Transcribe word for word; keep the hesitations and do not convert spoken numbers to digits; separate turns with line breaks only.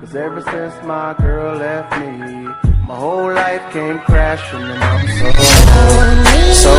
Cause ever since my girl left me, my whole life came crashing and I'm so, so